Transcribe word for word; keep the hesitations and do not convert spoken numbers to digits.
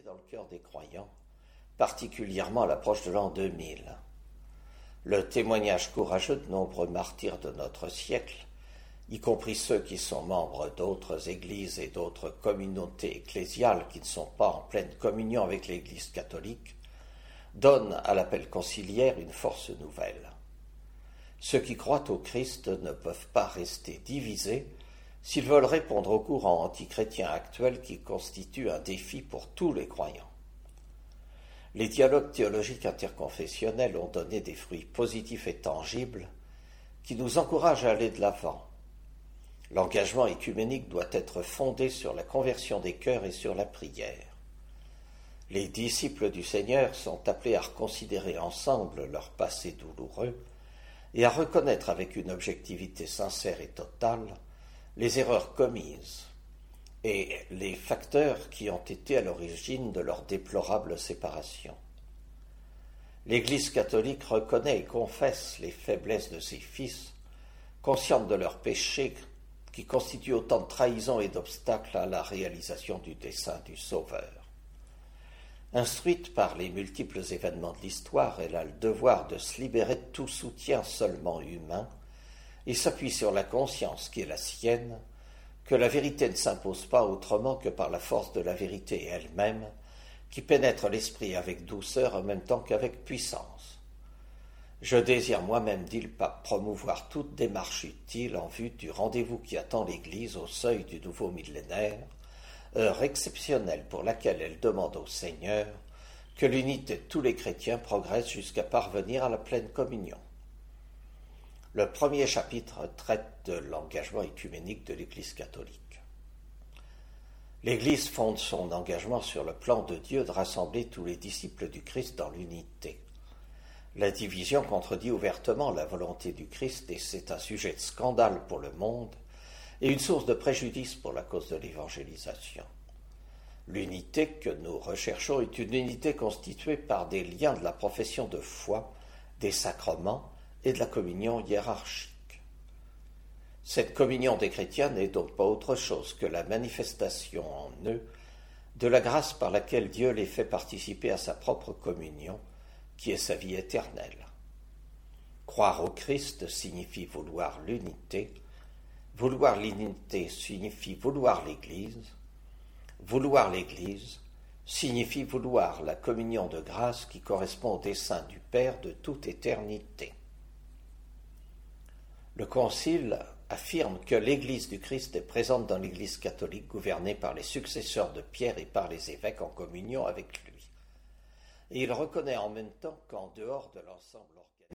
résonner dans le cœur des croyants, particulièrement à l'approche de l'an deux mille. Le témoignage courageux de nombreux martyrs de notre siècle, y compris ceux qui sont membres d'autres églises et d'autres communautés ecclésiales qui ne sont pas en pleine communion avec l'Église catholique, donne à l'appel conciliaire une force nouvelle. Ceux qui croient au Christ ne peuvent pas rester divisés s'ils veulent répondre au courant antichrétien actuel qui constitue un défi pour tous les croyants. Les dialogues théologiques interconfessionnels ont donné des fruits positifs et tangibles qui nous encouragent à aller de l'avant. L'engagement œcuménique doit être fondé sur la conversion des cœurs et sur la prière. Les disciples du Seigneur sont appelés à reconsidérer ensemble leur passé douloureux et à reconnaître avec une objectivité sincère et totale les erreurs commises et les facteurs qui ont été à l'origine de leur déplorable séparation. L'Église catholique reconnaît et confesse les faiblesses de ses fils, consciente de leurs péchés qui constituent autant de trahisons et d'obstacles à la réalisation du dessein du Sauveur. Instruite par les multiples événements de l'histoire, elle a le devoir de se libérer de tout soutien seulement humain et s'appuie sur la conscience qui est la sienne, que la vérité ne s'impose pas autrement que par la force de la vérité elle-même, qui pénètre l'esprit avec douceur en même temps qu'avec puissance. Je désire moi-même, dit le pape, promouvoir toute démarche utile en vue du rendez-vous qui attend l'Église au seuil du nouveau millénaire, heure exceptionnelle pour laquelle elle demande au Seigneur que l'unité de tous les chrétiens progresse jusqu'à parvenir à la pleine communion. Le premier chapitre traite de l'engagement œcuménique de l'Église catholique. L'Église fonde son engagement sur le plan de Dieu de rassembler tous les disciples du Christ dans l'unité. La division contredit ouvertement la volonté du Christ et c'est un sujet de scandale pour le monde et une source de préjudice pour la cause de l'évangélisation. L'unité que nous recherchons est une unité constituée par des liens de la profession de foi, des sacrements et de la communion hiérarchique. Cette communion des chrétiens n'est donc pas autre chose que la manifestation en eux de la grâce par laquelle Dieu les fait participer à sa propre communion, qui est sa vie éternelle. Croire au Christ signifie vouloir l'unité, vouloir l'unité signifie vouloir l'Église, vouloir l'Église signifie vouloir la communion de grâce qui correspond au dessein du Père de toute éternité. Le Concile affirme que l'Église du Christ est présente dans l'Église catholique gouvernée par les successeurs de Pierre et par les évêques en communion avec lui. Et il reconnaît en même temps qu'en dehors de l'ensemble